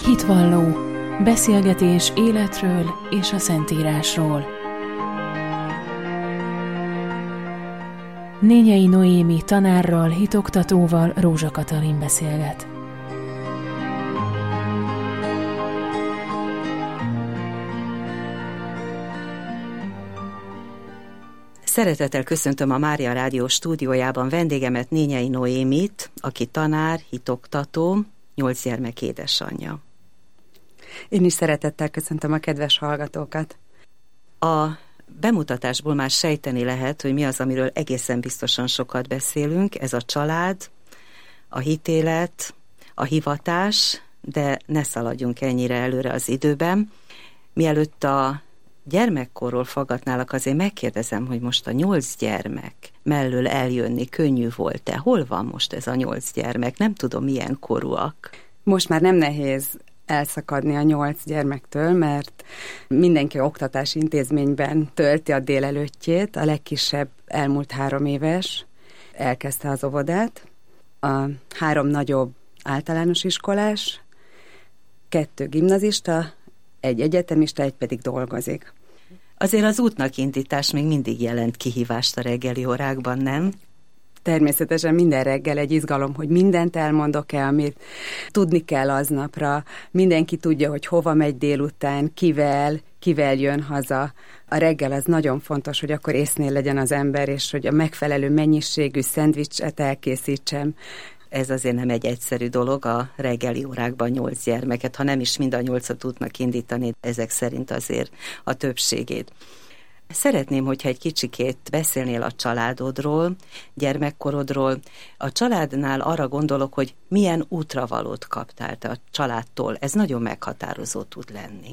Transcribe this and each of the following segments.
Hitvalló. Beszélgetés életről és a Szentírásról. Nényei Noémi tanárral, hitoktatóval Rózsa Katalin beszélget. Szeretettel köszöntöm a Mária Rádió stúdiójában vendégemet, Nényei Noémit, aki tanár, hitoktató, 8 gyermek édesanyja. Én is szeretettel köszöntöm a kedves hallgatókat. A bemutatásból már sejteni lehet, hogy mi az, amiről egészen biztosan sokat beszélünk. Ez a család, a hitélet, a hivatás, de ne szaladjunk ennyire előre az időben. Mielőtt a gyermekkorról faggatnálak, azért megkérdezem, hogy most a 8 gyermek mellől eljönni könnyű volt-e? Hol van most ez a 8 gyermek? Nem tudom, milyen korúak. Most már nem nehéz elszakadni a 8 gyermektől, mert mindenki oktatási intézményben tölti a délelőttjét. A legkisebb elmúlt 3 éves, elkezdte az óvodát. A 3 nagyobb általános iskolás, 2 gimnazista, 1 egyetemista, 1 pedig dolgozik. Azért az útnak indítás még mindig jelent kihívást a reggeli órákban, nem? Természetesen minden reggel egy izgalom, hogy mindent elmondok-e, amit tudni kell aznapra. Mindenki tudja, hogy hova megy délután, kivel jön haza. A reggel az nagyon fontos, hogy akkor észnél legyen az ember, és hogy a megfelelő mennyiségű szendvicset elkészítsem. Ez azért nem egy egyszerű dolog, a reggeli órákban 8 gyermeket, ha nem is mind a 8-at tudnak indítani, ezek szerint azért a többségét. Szeretném, hogyha egy kicsikét beszélnél a családodról, gyermekkorodról. A családnál arra gondolok, hogy milyen útravalót kaptál te a családtól. Ez nagyon meghatározó tud lenni.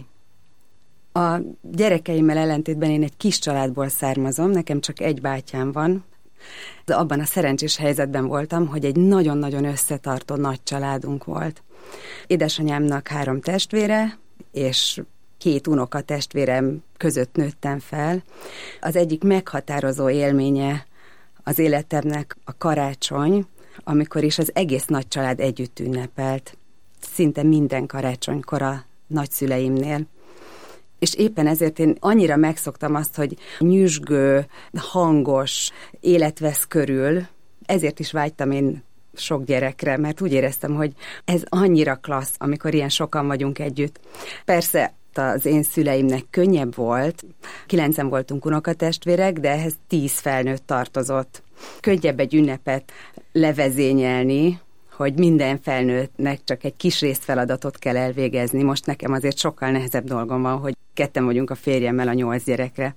A gyerekeimmel ellentétben én egy kis családból származom, nekem csak 1 bátyám van. De abban a szerencsés helyzetben voltam, hogy egy nagyon-nagyon összetartó nagy családunk volt. Édesanyámnak 3 testvére, és 2 unokatestvérem között nőttem fel. Az egyik meghatározó élménye az életemnek a karácsony, amikor is az egész nagy család együtt ünnepelt. Szinte minden karácsonykor a nagyszüleimnél. És éppen ezért én annyira megszoktam azt, hogy nyüzsgő, hangos élet vesz körül, ezért is vágytam én sok gyerekre, mert úgy éreztem, hogy ez annyira klassz, amikor ilyen sokan vagyunk együtt. Persze az én szüleimnek könnyebb volt, 9-en voltunk unokatestvérek, de ehhez 10 felnőtt tartozott. Könnyebb egy ünnepet levezényelni, hogy minden felnőttnek csak egy kis részfeladatot kell elvégezni. Most nekem azért sokkal nehezebb dolgom van, hogy 2 vagyunk a férjemmel a 8 gyerekre.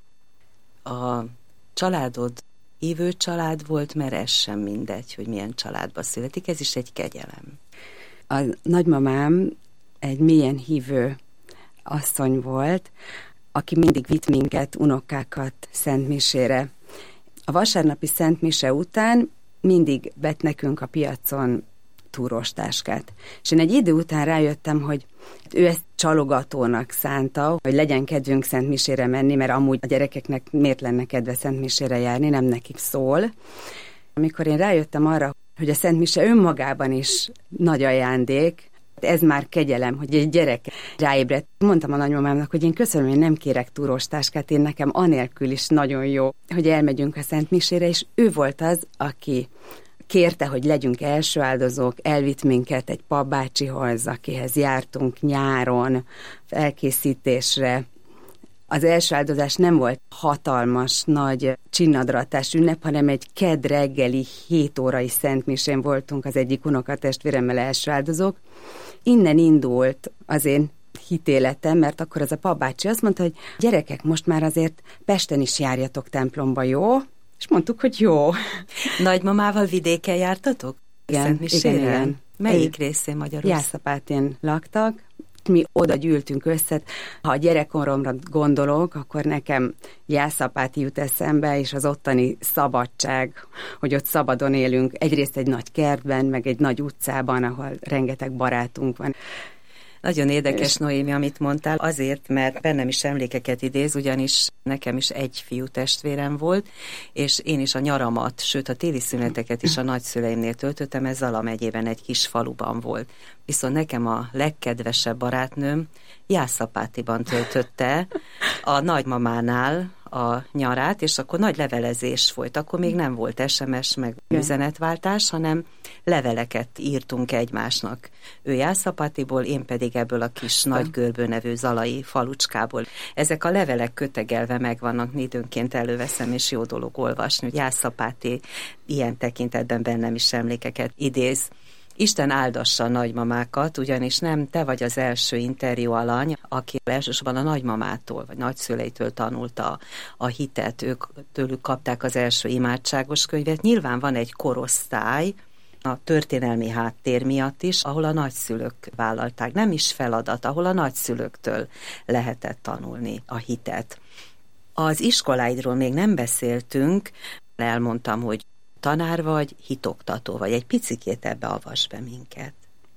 A családod hívő család volt, mert ez sem mindegy, hogy milyen családba születik, ez is egy kegyelem. A nagymamám egy mélyen hívő asszony volt, aki mindig vitt minket, unokákat szentmisére. A vasárnapi szentmise után mindig vett nekünk a piacon túróstáskát. És én egy idő után rájöttem, hogy ő ezt csalogatónak szánta, hogy legyen kedvünk szentmisére menni, mert amúgy a gyerekeknek miért lenne kedve szentmisére járni, nem nekik szól. Amikor én rájöttem arra, hogy a szentmise önmagában is nagy ajándék, ez már kegyelem, hogy egy gyerek ráébredt. Mondtam a nagymamámnak, hogy én köszönöm, hogy nem kérek túróstáskát, én nekem anélkül is nagyon jó, hogy elmegyünk a szentmisére, és ő volt az, aki kérte, hogy legyünk első áldozók, elvitt minket egy papbácsihoz, akihez jártunk nyáron felkészítésre. Az első áldozás nem volt hatalmas, nagy csinnadratás ünnep, hanem egy kedd reggeli 7 órai szentmisén voltunk az egyik unokatestvéremmel első áldozók. Innen indult az én hitéletem, mert akkor az a papbácsi azt mondta, hogy gyerekek, most már azért Pesten is járjatok templomba, jó? És mondtuk, hogy jó. Nagymamával vidéken jártatok? Igen. Melyik részén Magyarország? Jászapátén laktak. Mi oda gyűltünk össze. Ha a gyerekkoromra gondolok, akkor nekem Jászapáti jut eszembe, és az ottani szabadság, hogy ott szabadon élünk. Egyrészt egy nagy kertben, meg egy nagy utcában, ahol rengeteg barátunk van. Nagyon érdekes, Noémi, amit mondtál, azért, mert bennem is emlékeket idéz, ugyanis nekem is egy fiú testvérem volt, és én is a nyaramat, sőt a téli szüneteket is a nagyszüleimnél töltöttem, ez Zala megyében egy kis faluban volt. Viszont nekem a legkedvesebb barátnőm Jászapátiban töltötte a nagymamánál a nyarát, és akkor nagy levelezés folyt. Akkor még nem volt SMS, meg üzenetváltás, hanem leveleket írtunk egymásnak. Ő Jászapátiból, én pedig ebből a kis Nagygörbő nevű zalai falucskából. Ezek a levelek kötegelve megvannak, időnként előveszem, és jó dolog olvasni. Jászapáti ilyen tekintetben bennem is emlékeket idéz. Isten áldassa a nagymamákat, ugyanis nem te vagy az első interjú alany, aki elsősorban a nagymamától, vagy nagyszüleitől tanulta a hitet, ők tőlük kapták az első imádságos könyvet. Nyilván van egy korosztály, a történelmi háttér miatt is, ahol a nagyszülők vállalták. Nem is feladat, ahol a nagyszülőktől lehetett tanulni a hitet. Az iskoláidról még nem beszéltünk, elmondtam, hogy tanár vagy, hitoktató vagy. Egy picikét ebbe avasd be minket.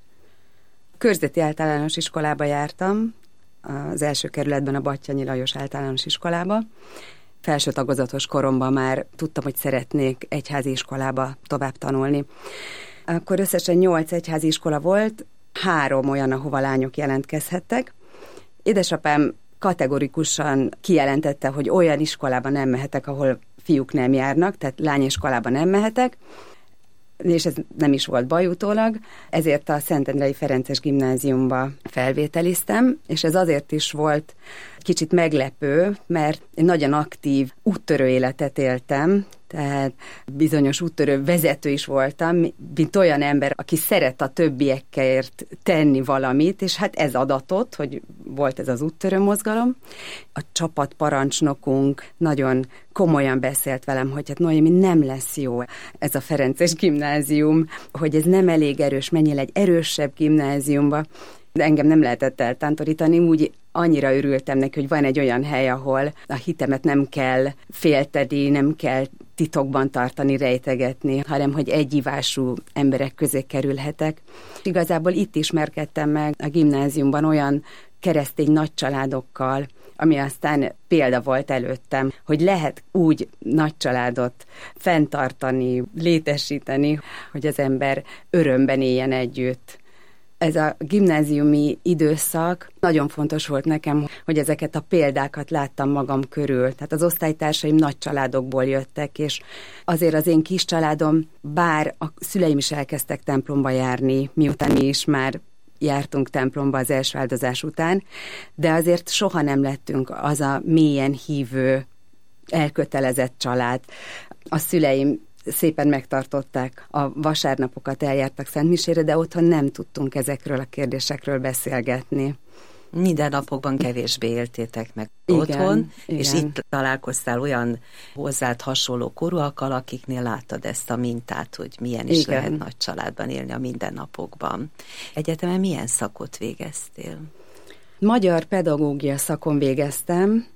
Körzeti általános iskolába jártam, az első kerületben a Battyanyi Lajos általános iskolába. Felső tagozatos koromban már tudtam, hogy szeretnék egyházi iskolába tovább tanulni. Akkor összesen 8 egyházi iskola volt, 3 olyan, ahova lányok jelentkezhettek. Édesapám kategorikusan kijelentette, hogy olyan iskolában nem mehetek, ahol fiúk nem járnak, tehát lányiskolába nem mehetek, és ez nem is volt baj utólag, ezért a Szentendrei Ferences Gimnáziumba felvételiztem, és ez azért is volt kicsit meglepő, mert én nagyon aktív úttörő életet éltem, tehát bizonyos úttörő vezető is voltam, mint olyan ember, aki szeret a többiekért tenni valamit, és hát ez adatott, hogy volt ez az úttörő mozgalom. A csapatparancsnokunk nagyon komolyan beszélt velem, hogy hát Noémi, nem lesz jó ez a Ferences Gimnázium, hogy ez nem elég erős, menjél egy erősebb gimnáziumba, de engem nem lehetett eltántorítani, úgy annyira örültem neki, hogy van egy olyan hely, ahol a hitemet nem kell félteni, nem kell titokban tartani, rejtegetni, hanem hogy egyivású emberek közé kerülhetek. Igazából itt ismerkedtem meg a gimnáziumban olyan keresztény nagycsaládokkal, ami aztán példa volt előttem, hogy lehet úgy nagycsaládot fenntartani, létesíteni, hogy az ember örömben éljen együtt. Ez a gimnáziumi időszak nagyon fontos volt nekem, hogy ezeket a példákat láttam magam körül. Tehát az osztálytársaim nagy családokból jöttek, és azért az én kis családom, bár a szüleim is elkezdtek templomba járni, miután mi is már jártunk templomba az első áldozás után, de azért soha nem lettünk az a mélyen hívő, elkötelezett család. A szüleim szépen megtartották a vasárnapokat, eljártak szentmisére, de otthon nem tudtunk ezekről a kérdésekről beszélgetni. Minden napokban kevésbé éltétek meg igen, otthon, igen. És itt találkoztál olyan hozzád hasonló korúakkal, akiknél láttad ezt a mintát, hogy milyen is igen. lehet nagy családban élni a mindennapokban. Egyetemen milyen szakot végeztél? Magyar pedagógia szakon végeztem.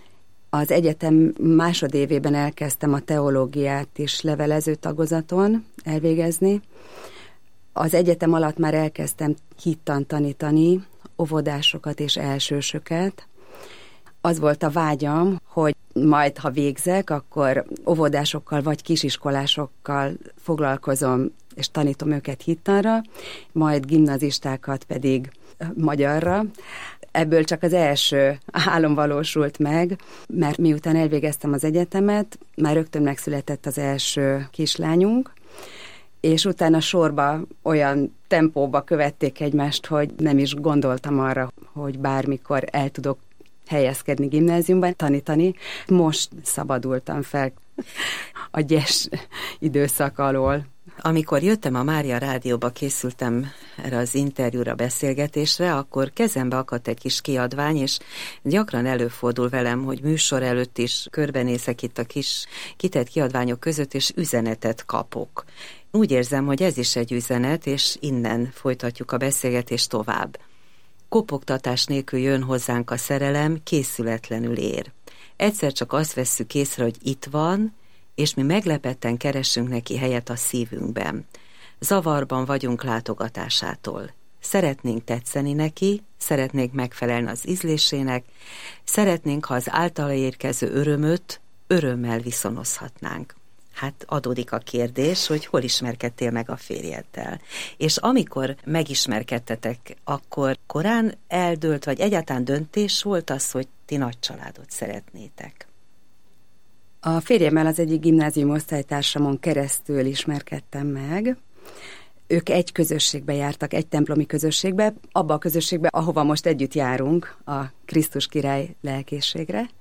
Az egyetem másodévében elkezdtem a teológiát is levelező tagozaton elvégezni. Az egyetem alatt már elkezdtem hittan tanítani, óvodásokat és elsősöket. Az volt a vágyam, hogy majd, ha végzek, akkor óvodásokkal vagy kisiskolásokkal foglalkozom, és tanítom őket hittanra, majd gimnazistákat pedig magyarra. Ebből csak az első álom valósult meg, mert miután elvégeztem az egyetemet, már rögtön megszületett az első kislányunk, és utána sorba olyan tempóba követték egymást, hogy nem is gondoltam arra, hogy bármikor el tudok helyezkedni gimnáziumban, tanítani. Most szabadultam fel a gyes időszak alól. Amikor jöttem a Mária Rádióba, készültem erre az interjúra, beszélgetésre, akkor kezembe akadt egy kis kiadvány, és gyakran előfordul velem, hogy műsor előtt is körbenézek itt a kis kitett kiadványok között, és üzenetet kapok. Úgy érzem, hogy ez is egy üzenet, és innen folytatjuk a beszélgetést tovább. Kopogtatás nélkül jön hozzánk a szerelem, készületlenül ér. Egyszer csak azt vesszük észre, hogy itt van, és mi meglepetten keresünk neki helyet a szívünkben. Zavarban vagyunk látogatásától. szeretnénk tetszeni neki, szeretnénk megfelelni az ízlésének, szeretnénk, ha az általa érkező örömöt örömmel viszonozhatnánk. Hát adódik a kérdés, hogy hol ismerkedtél meg a férjeddel. És amikor megismerkedtetek, akkor korán eldőlt, vagy egyáltalán döntés volt az, hogy ti nagy családot szeretnétek? A férjemmel az egyik gimnázium osztálytársamon keresztül ismerkedtem meg. Ők egy közösségbe jártak, egy templomi közösségbe, abba a közösségbe, ahova most együtt járunk, a Krisztus király lelkészségre.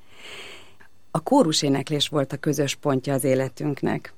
A kóruséneklés volt a közös pontja az életünknek.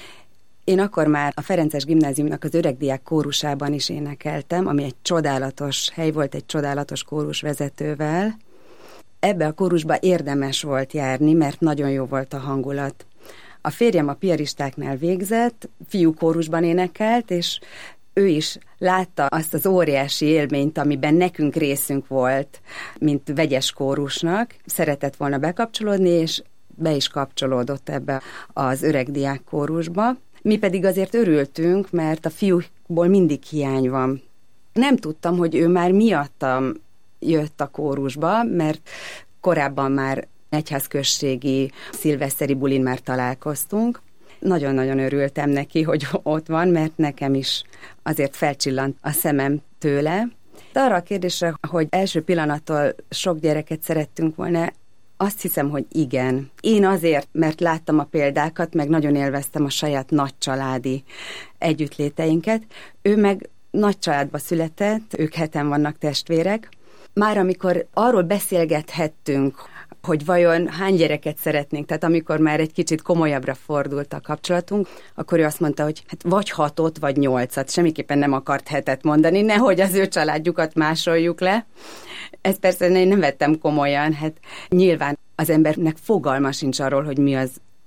Én akkor már a Ferences Gimnáziumnak az öregdiák kórusában is énekeltem, ami egy csodálatos hely volt, egy csodálatos kórusvezetővel. Ebbe a kórusba érdemes volt járni, mert nagyon jó volt a hangulat. A férjem a piaristáknál végzett, fiúkórusban énekelt, és ő is látta azt az óriási élményt, amiben nekünk részünk volt, mint vegyes kórusnak. Szeretett volna bekapcsolódni, és be is kapcsolódott ebbe az öregdiák kórusba. Mi pedig azért örültünk, mert a fiúkból mindig hiány van. Nem tudtam, hogy ő már miattam jött a kórusba, mert korábban már egyházközségi szilveszteri bulin már találkoztunk. Nagyon-nagyon örültem neki, hogy ott van, mert nekem is azért felcsillant a szemem tőle. De arra a kérdésre, hogy első pillanattól sok gyereket szerettünk volna, azt hiszem, hogy igen. Én azért, mert láttam a példákat, meg nagyon élveztem a saját nagycsaládi együttléteinket. Ő meg nagy családba született, ők 7-en vannak testvérek. Már amikor arról beszélgethettünk, hogy vajon hány gyereket szeretnénk, tehát amikor már egy kicsit komolyabbra fordult a kapcsolatunk, akkor ő azt mondta, hogy hát vagy 6-ot, vagy 8-at, semmiképpen nem akart 7-et mondani, nehogy az ő családjukat másoljuk le. Ezt persze én nem vettem komolyan, hát nyilván az embernek fogalma sincs arról, hogy mi az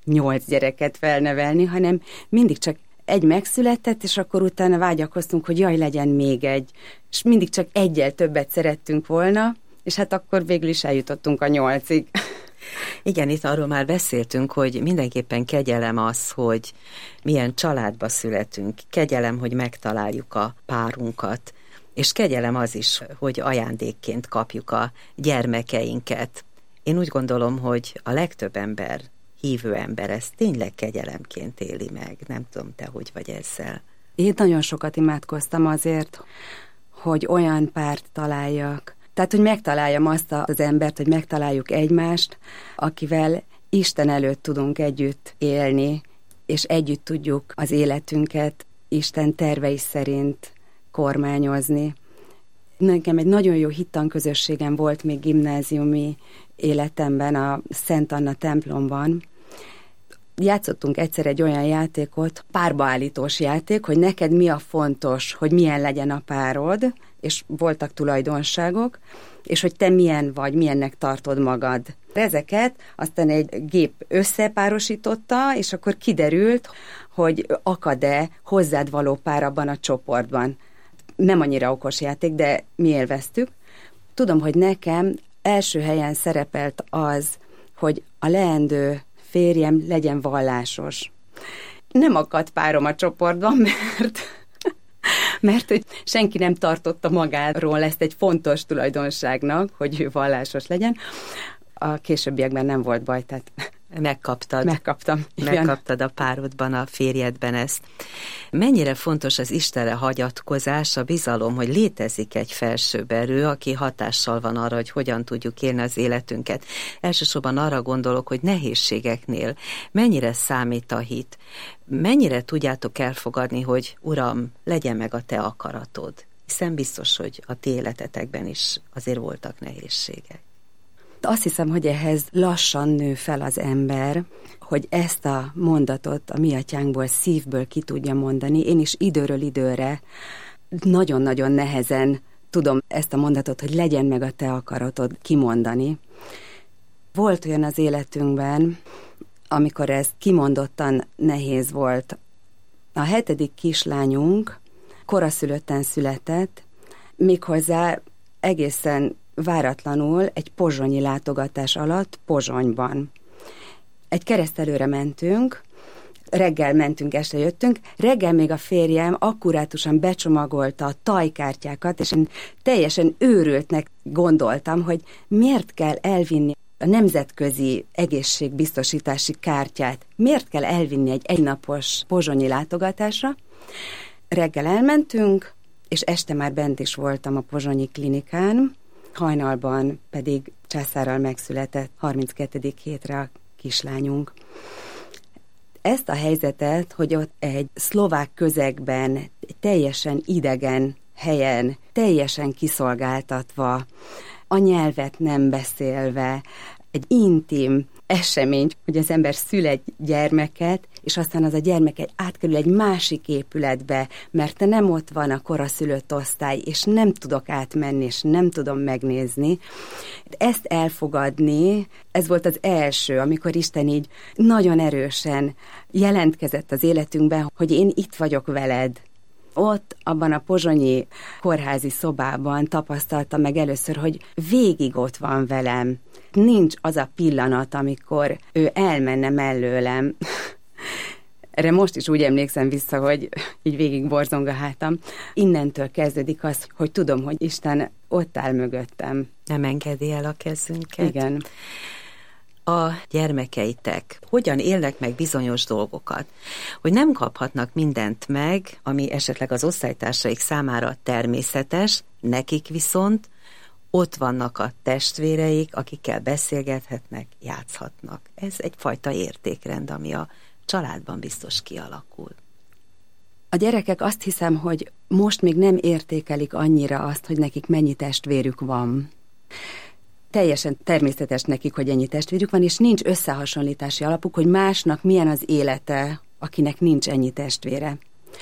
8 gyereket felnevelni, hanem mindig csak egy megszületett, és akkor utána vágyakoztunk, hogy jaj, legyen még egy. És mindig csak egyel többet szerettünk volna, és hát akkor végül is eljutottunk a 8-ig. Igen, itt arról már beszéltünk, hogy mindenképpen kegyelem az, hogy milyen családba születünk. Kegyelem, hogy megtaláljuk a párunkat. És kegyelem az is, hogy ajándékként kapjuk a gyermekeinket. Én úgy gondolom, hogy a legtöbb ember, hívő ember ezt tényleg kegyelemként éli meg. Nem tudom, te hogy vagy ezzel. Én nagyon sokat imádkoztam azért, hogy olyan párt találjak. Tehát, hogy megtaláljam azt az embert, hogy megtaláljuk egymást, akivel Isten előtt tudunk együtt élni, és együtt tudjuk az életünket Isten tervei szerint kormányozni. Nekem egy nagyon jó hittanközösségem volt még gimnáziumi életemben, a Szent Anna templomban. Játszottunk egyszer egy olyan játékot, párbaállítós játék, hogy neked mi a fontos, hogy milyen legyen a párod, és voltak tulajdonságok, és hogy te milyen vagy, milyennek tartod magad. Ezeket aztán egy gép összepárosította, és akkor kiderült, hogy akad-e hozzád való pár abban a csoportban. Nem annyira okos játék, de mi élveztük. Tudom, hogy nekem első helyen szerepelt az, hogy a leendő férjem legyen vallásos. Nem akadt párom a csoportban, mert hogy senki nem tartotta magáról ezt egy fontos tulajdonságnak, hogy ő vallásos legyen. A későbbiekben nem volt baj, tehát Megkaptam. Megkaptad a párodban, a férjedben ezt. Mennyire fontos az Istenre hagyatkozás, a bizalom, hogy létezik egy felsőbb erő, aki hatással van arra, hogy hogyan tudjuk élni az életünket. Elsősorban arra gondolok, hogy nehézségeknél mennyire számít a hit. Mennyire tudjátok elfogadni, hogy Uram, legyen meg a te akaratod. Hiszen biztos, hogy a ti életetekben is azért voltak nehézségek. Azt hiszem, hogy ehhez lassan nő fel az ember, hogy ezt a mondatot a mi atyánkból, szívből ki tudja mondani. Én is időről időre nagyon-nagyon nehezen tudom ezt a mondatot, hogy legyen meg a te akaratod kimondani. Volt olyan az életünkben, amikor ez kimondottan nehéz volt. A 7. kislányunk koraszülötten született, méghozzá egészen váratlanul egy pozsonyi látogatás alatt Pozsonyban. Egy keresztelőre mentünk, reggel mentünk, este jöttünk. Reggel még a férjem akkurátusan becsomagolta a tajkártyákat, és én teljesen őrültnek gondoltam, hogy miért kell elvinni a nemzetközi egészségbiztosítási kártyát. Miért kell elvinni egy egynapos pozsonyi látogatásra? Reggel elmentünk, és este már bent is voltam a pozsonyi klinikán, hajnalban pedig császárral megszületett 32. hétre a kislányunk. Ezt a helyzetet, hogy ott egy szlovák közegben, teljesen idegen helyen, teljesen kiszolgáltatva, a nyelvet nem beszélve, egy intim esemény, hogy az ember szül egy gyermeket, és aztán az a gyermek átkerül egy másik épületbe, mert nem ott van a koraszülött osztály, és nem tudok átmenni, és nem tudom megnézni. Ezt elfogadni, ez volt az első, amikor Isten így nagyon erősen jelentkezett az életünkben, hogy én itt vagyok veled. Ott, abban a pozsonyi kórházi szobában tapasztaltam meg először, hogy végig ott van velem. Nincs az a pillanat, amikor ő elmenne mellőlem. Erre most is úgy emlékszem vissza, hogy így végig borzong a hátam. Innentől kezdődik az, hogy tudom, hogy Isten ott áll mögöttem. Nem engedi el a kezünket. Igen. A gyermekeitek hogyan élnek meg bizonyos dolgokat, hogy nem kaphatnak mindent meg, ami esetleg az osztálytársaik számára természetes, nekik viszont ott vannak a testvéreik, akikkel beszélgethetnek, játszhatnak. Ez egyfajta értékrend, ami a családban biztos kialakul. A gyerekek azt hiszem, hogy most még nem értékelik annyira azt, hogy nekik mennyi testvérük van. Teljesen természetes nekik, hogy ennyi testvérük van, és nincs összehasonlítási alapuk, hogy másnak milyen az élete, akinek nincs ennyi testvére.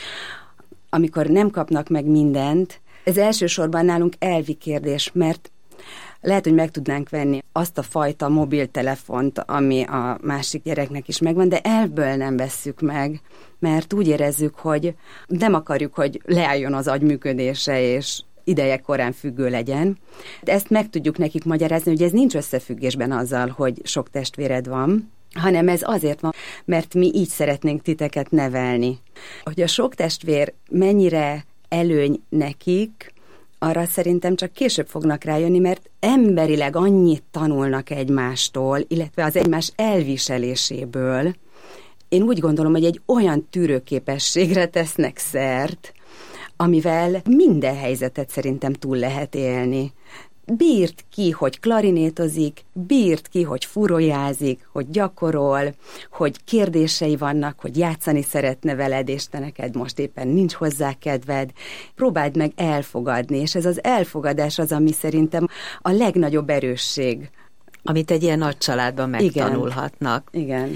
Amikor nem kapnak meg mindent, ez elsősorban nálunk elvi kérdés, mert lehet, hogy meg tudnánk venni azt a fajta mobiltelefont, ami a másik gyereknek is megvan, de elvből nem vesszük meg, mert úgy érezzük, hogy nem akarjuk, hogy leálljon az agy működése, és ideje korán függő legyen. De ezt meg tudjuk nekik magyarázni, hogy ez nincs összefüggésben azzal, hogy sok testvéred van, hanem ez azért van, mert mi így szeretnénk titeket nevelni. Hogy a sok testvér mennyire előny nekik, arra szerintem csak később fognak rájönni, mert emberileg annyit tanulnak egymástól, illetve az egymás elviseléséből. Én úgy gondolom, hogy egy olyan tűrőképességre tesznek szert, amivel minden helyzetet szerintem túl lehet élni. Bírt ki, hogy klarinétozik, bírt ki, hogy furojázik, hogy gyakorol, hogy kérdései vannak, hogy játszani szeretne veled, és te neked most éppen nincs hozzá kedved. Próbáld meg elfogadni, és ez az elfogadás az, ami szerintem a legnagyobb erősség. Amit egy ilyen nagy családban megtanulhatnak. Igen.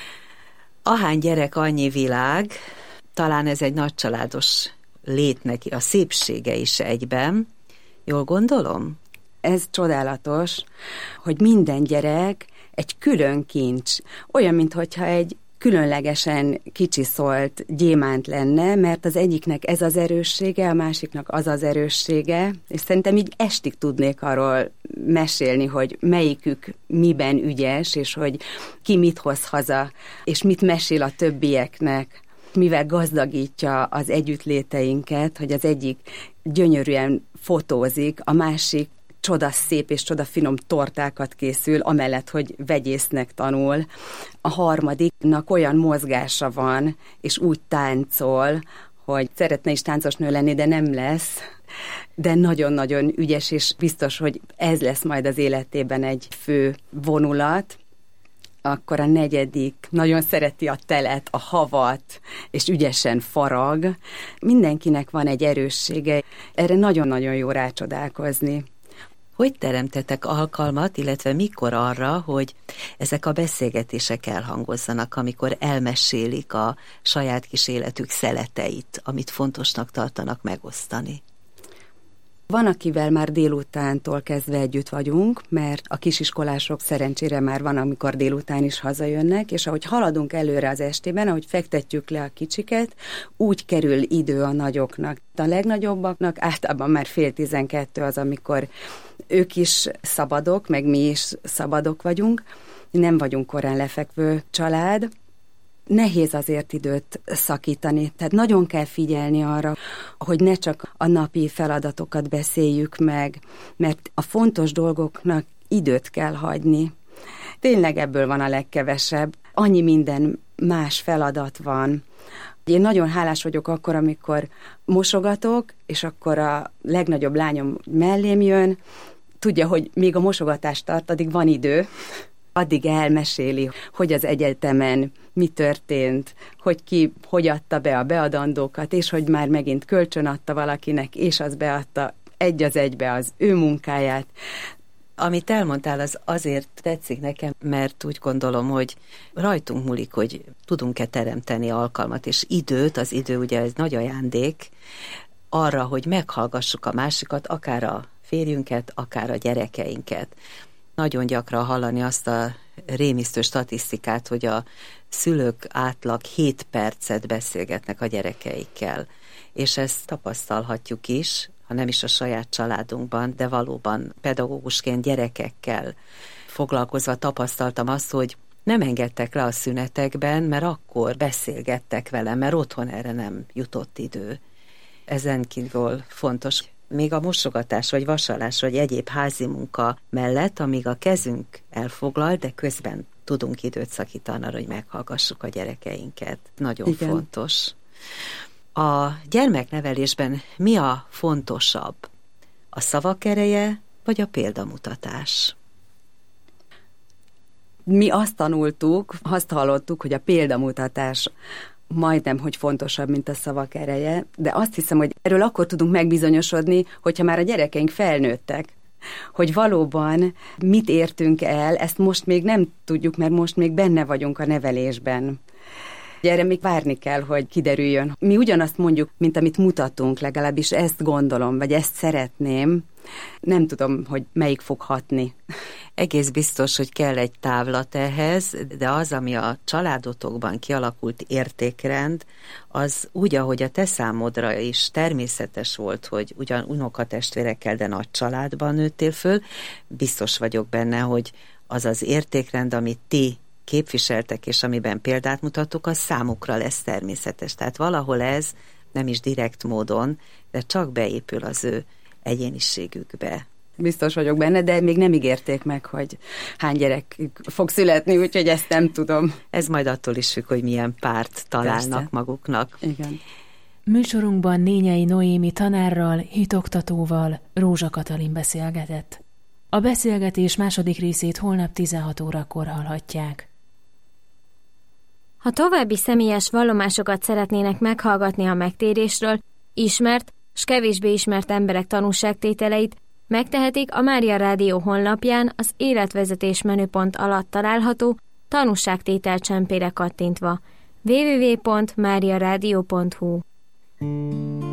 Ahány gyerek, annyi világ, talán ez egy nagy családos létnek a szépsége is egyben. Jól gondolom? Ez csodálatos, hogy minden gyerek egy külön kincs. Olyan, mintha egy különlegesen kicsiszolt gyémánt lenne, mert az egyiknek ez az erőssége, a másiknak az az erőssége, és szerintem így estig tudnék arról mesélni, hogy melyikük miben ügyes, és hogy ki mit hoz haza, és mit mesél a többieknek, mivel gazdagítja az együttléteinket, hogy az egyik gyönyörűen fotózik, a másik csoda szép és csoda finom tortákat készül, amellett, hogy vegyésznek tanul. A harmadiknak olyan mozgása van, és úgy táncol, hogy szeretne is táncosnő lenni, de nem lesz. De nagyon-nagyon ügyes, és biztos, hogy ez lesz majd az életében egy fő vonulat. Akkor a negyedik nagyon szereti a telet, a havat, és ügyesen farag. Mindenkinek van egy erőssége. Erre nagyon-nagyon jó rácsodálkozni. Hogy teremtetek alkalmat, illetve mikor arra, hogy ezek a beszélgetések elhangozzanak, amikor elmesélik a saját kis életük szeleteit, amit fontosnak tartanak megosztani? Van, akivel már délutántól kezdve együtt vagyunk, mert a kisiskolások szerencsére már van, amikor délután is hazajönnek, és ahogy haladunk előre az estében, ahogy fektetjük le a kicsiket, úgy kerül idő a nagyoknak. A legnagyobbaknak általában már 11:30 az, amikor ők is szabadok, meg mi is szabadok vagyunk. Nem vagyunk korán lefekvő család. nehéz azért időt szakítani. Tehát nagyon kell figyelni arra, hogy ne csak a napi feladatokat beszéljük meg, mert a fontos dolgoknak időt kell hagyni. Tényleg ebből van a legkevesebb. Annyi minden más feladat van. Én nagyon hálás vagyok akkor, amikor mosogatok, és akkor a legnagyobb lányom mellém jön, tudja, hogy még a mosogatás tart, addig van idő, addig elmeséli, hogy az egyetemen mi történt, hogy ki hogy adta be a beadandókat, és hogy már megint kölcsön adta valakinek, és az beadta egy az egybe az ő munkáját. Amit elmondtál, az azért tetszik nekem, mert úgy gondolom, hogy rajtunk múlik, hogy tudunk-e teremteni alkalmat és időt, az idő ugye ez nagy ajándék, arra, hogy meghallgassuk a másikat, akár a férjünket, akár a gyerekeinket. Nagyon gyakran hallani azt a rémisztő statisztikát, hogy a szülők átlag 7 percet beszélgetnek a gyerekeikkel, és ezt tapasztalhatjuk is, ha nem is a saját családunkban, de valóban pedagógusként gyerekekkel foglalkozva tapasztaltam azt, hogy nem engedtek le a szünetekben, mert akkor beszélgettek velem, mert otthon erre nem jutott idő. Ezen kívül fontos, még a mosogatás, vagy vasalás, vagy egyéb házi munka mellett, amíg a kezünk elfoglal, de közben tudunk időt szakítani arra, hogy meghallgassuk a gyerekeinket. Nagyon Igen. fontos. A gyermeknevelésben mi a fontosabb? A szavak ereje, vagy a példamutatás? Mi azt tanultuk, azt hallottuk, hogy a példamutatás majdnem, hogy fontosabb, mint a szavak ereje, de azt hiszem, hogy erről akkor tudunk megbizonyosodni, hogyha már a gyerekeink felnőttek. Hogy valóban mit értünk el, ezt most még nem tudjuk, mert most még benne vagyunk a nevelésben. Erre még várni kell, hogy kiderüljön. Mi ugyanazt mondjuk, mint amit mutatunk, legalábbis ezt gondolom, vagy ezt szeretném. Nem tudom, hogy melyik fog hatni. Egész biztos, hogy kell egy távlat ehhez, de az, ami a családotokban kialakult értékrend, az úgy, ahogy a te számodra is természetes volt, hogy ugyan unokatestvérekkel, de nagy családban nőttél föl, biztos vagyok benne, hogy az az értékrend, amit ti képviseltek, és amiben példát mutattuk, az számukra lesz természetes. Tehát valahol ez nem is direkt módon, de csak beépül az ő egyéniségükbe. Biztos vagyok benne, de még nem ígérték meg, hogy hány gyerek fog születni, úgyhogy ezt nem tudom. Ez majd attól is függ, hogy milyen párt találnak Persze. maguknak. Igen. Műsorunkban Nényei Noémi tanárral, hitoktatóval Rózsa Katalin beszélgetett. A beszélgetés második részét holnap 16 órakor hallhatják. Ha további személyes vallomásokat szeretnének meghallgatni a megtérésről, ismert s kevésbé ismert emberek tanúságtételeit, megtehetik a Mária Rádió honlapján az életvezetés menüpont alatt található tanúságtétel csempére kattintva www.mariaradio.hu.